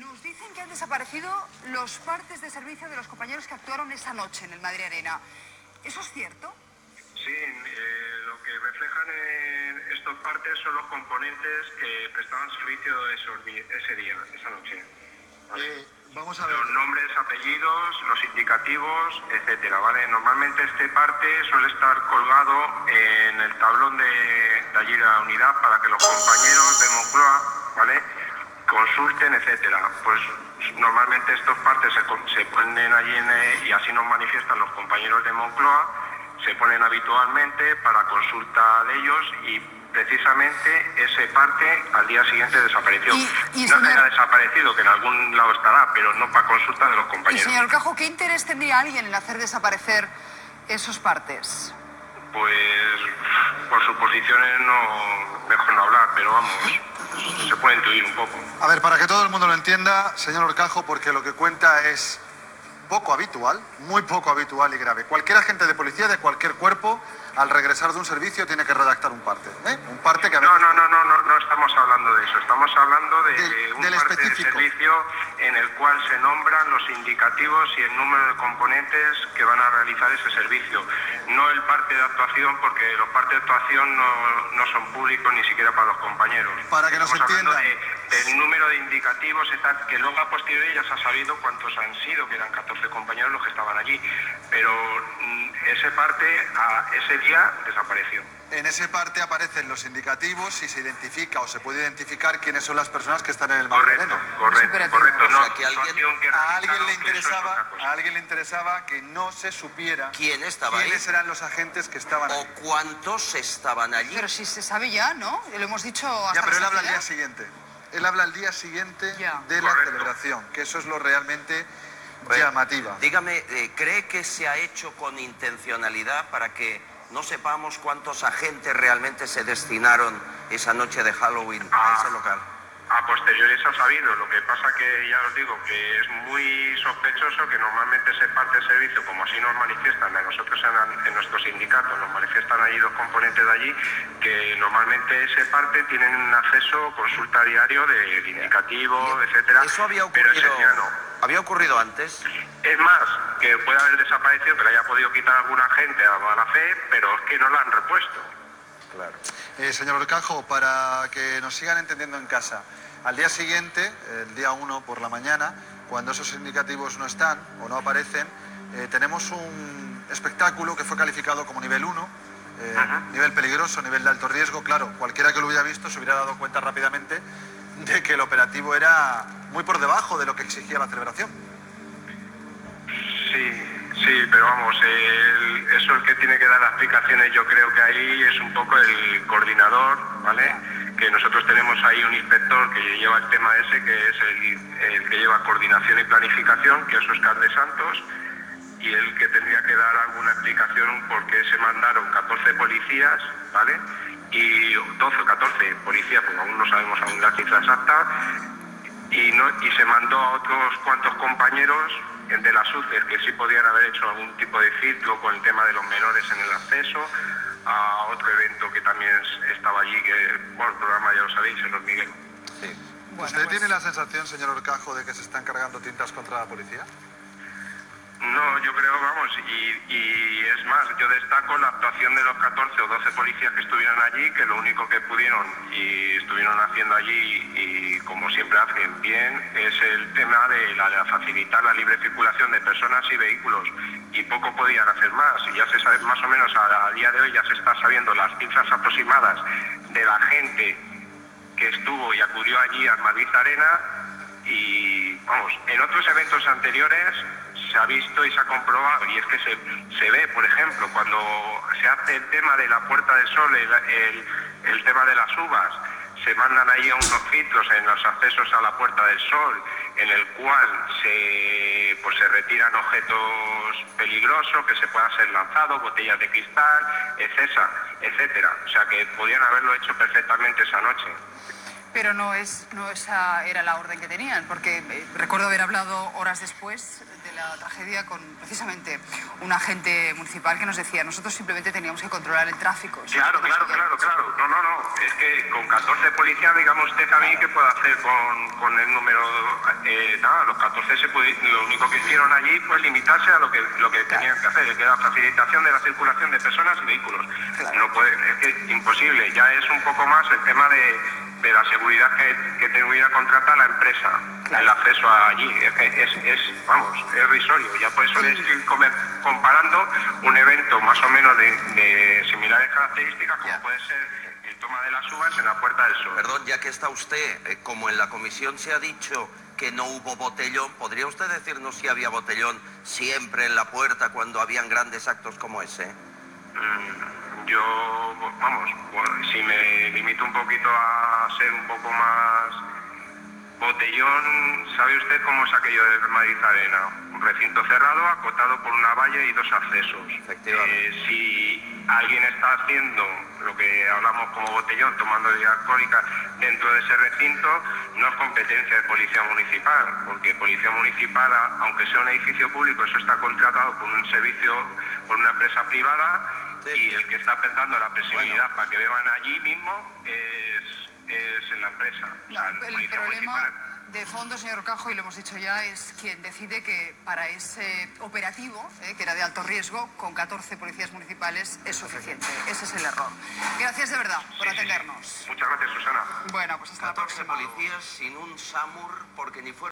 Nos dicen que han desaparecido los partes de servicio de los compañeros que actuaron esa noche en el Madrid Arena. ¿Eso es cierto? Sí, lo que reflejan estos partes son los componentes que prestaban servicio ese día, esa noche. ¿Vale? Vamos a ver. Los nombres, apellidos, los indicativos, etcétera, ¿vale? Normalmente este parte suele estar colgado en el tablón de allí de la unidad para que los compañeros de Moncloa, ¿vale?, consulten, etcétera. Pues normalmente estos partes se ponen allí y así nos manifiestan los compañeros de Moncloa, se ponen habitualmente para consulta de ellos y precisamente ese parte al día siguiente desapareció. No se haya desaparecido, que en algún lado estará, pero no para consulta de los compañeros. Y señor Cajo, ¿qué interés tendría alguien en hacer desaparecer esos partes? Pues por suposiciones mejor no hablar, pero vamos, se puede intuir un poco. A ver, para que todo el mundo lo entienda, señor Horcajo, porque lo que cuenta es poco habitual, muy poco habitual y grave. Cualquier agente de policía de cualquier cuerpo, al regresar de un servicio, tiene que redactar un parte. Un parte que a veces... No estamos hablando de eso. Estamos hablando de un parte específico. de servicio en el cual se nombran los indicativos y el número de componentes que van a realizar ese servicio. No el parte de actuación, porque los partes de actuación no son públicos ni siquiera para los compañeros. Para que nos entiendan. Del número de indicativos, que luego a posteriori ya se ha sabido cuántos han sido, que eran 14 compañeros los que estaban allí. Pero ese parte ese día desapareció. En ese parte aparecen los indicativos y se identifica o se puede identificar quiénes son las personas que están en el Madrid Arena. Correcto. O sea, que a alguien le interesaba que no se supiera quiénes eran los agentes que estaban allí. O cuántos estaban allí. Pero si se sabe ya, ¿no? Lo hemos dicho hasta Ya, pero él habla al saciedad. día siguiente. Él habla al día siguiente de la celebración, que eso es lo realmente llamativa. Dígame, ¿cree que se ha hecho con intencionalidad para que no sepamos cuántos agentes realmente se destinaron esa noche de Halloween a ese local? A posteriori se ha sabido, lo que pasa que ya os digo que es muy sospechoso que normalmente ese parte de servicio, como así nos manifiestan a nosotros en nuestro sindicato, nos manifiestan allí dos componentes de allí, que normalmente ese parte tienen acceso, consulta diario de indicativo, etcétera. ¿Eso había pero ocurrido, ese día no. había ocurrido antes? Es más, que puede haber desaparecido, que le haya podido quitar alguna gente a mala fe, pero es que no la han repuesto. Claro. Señor Horcajo, para que nos sigan entendiendo en casa, al día siguiente, el día 1 por la mañana, cuando esos indicativos no están o no aparecen, tenemos un espectáculo que fue calificado como nivel 1, nivel peligroso, nivel de alto riesgo. Claro, cualquiera que lo hubiera visto se hubiera dado cuenta rápidamente de que el operativo era muy por debajo de lo que exigía la celebración. Sí, pero vamos, eso el que tiene que dar las explicaciones, yo creo que ahí es un poco el coordinador, ¿vale? Que nosotros tenemos ahí un inspector que lleva el tema ese, que es el que lleva coordinación y planificación, que es Óscar de Santos, y el que tendría que dar alguna explicación por qué se mandaron 14 policías, ¿vale? Y 12 o 14 policías, porque aún no sabemos aún la cifra exacta, y se mandó a otros cuantos compañeros de las UCES que sí podían haber hecho algún tipo de filtro con el tema de los menores en el acceso, a otro evento que también estaba allí, que, bueno, el programa ya lo sabéis, en Los Miguel. Sí. Bueno, ¿Usted tiene la sensación, señor Horcajo, de que se están cargando tintas contra la policía? No, yo creo, vamos, y es más, yo destaco la actuación de los 14 o 12 policías que estuvieron allí, que lo único que pudieron y estuvieron haciendo allí, y como siempre hacen bien, es el tema de facilitar la libre circulación de personas y vehículos, y poco podían hacer más, y ya se sabe más o menos a día de hoy, ya se está sabiendo las cifras aproximadas de la gente que estuvo y acudió allí al Madrid Arena, y vamos, en otros eventos anteriores se ha visto y se ha comprobado, y es que se ve, por ejemplo, cuando se hace el tema de la Puerta del Sol, el tema de las uvas, se mandan ahí a unos filtros en los accesos a la Puerta del Sol, en el cual se retiran objetos peligrosos que se puedan ser lanzados, botellas de cristal, etcétera. O sea que podían haberlo hecho perfectamente esa noche. Pero no esa era la orden que tenían, porque recuerdo haber hablado horas después de la tragedia con precisamente un agente municipal que nos decía, nosotros simplemente teníamos que controlar el tráfico. Claro. No. Es que con 14 policías, digamos usted a mí, ¿qué puedo hacer con el número? Nada, los 14 lo único que hicieron allí fue limitarse a lo que tenían que hacer, que era la facilitación de la circulación de personas y vehículos. Claro. No puede, es que imposible, ya es un poco más el tema de la seguridad que tuviera contratar la empresa, claro. el acceso allí, es risorio. Ya por eso le estoy comparando un evento más o menos de similares características, como puede ser el toma de las uvas en la Puerta del Sol. Perdón, ya que está usted, como en la comisión se ha dicho que no hubo botellón, ¿podría usted decirnos si había botellón siempre en la puerta cuando habían grandes actos como ese? Si me limito un poquito a ser un poco más botellón, ¿sabe usted cómo es aquello del Madrid Arena? Un recinto cerrado, acotado por una valla y 2 accesos. Efectivamente. Si alguien está haciendo lo que hablamos como botellón, tomando bebida alcohólica dentro de ese recinto, no es competencia de Policía Municipal, porque Policía Municipal, aunque sea un edificio público, eso está contratado por un servicio, por una empresa privada, y el que está pensando la presibilidad para que beban allí mismo es en la empresa. No, el problema de fondo, señor Cajo, y lo hemos dicho ya, es quien decide que para ese operativo, que era de alto riesgo, con 14 policías municipales es suficiente. Ese es el error. Gracias de verdad por atendernos. Muchas gracias, Susana. Bueno, pues hasta la 14 próxima. policías sin un SAMUR porque ni fuera